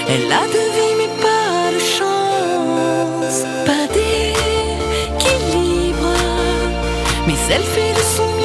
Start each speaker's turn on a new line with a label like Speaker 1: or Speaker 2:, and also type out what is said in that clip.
Speaker 1: Elle a de vie mais pas de chance, pas d'équilibre, mais elle fait de son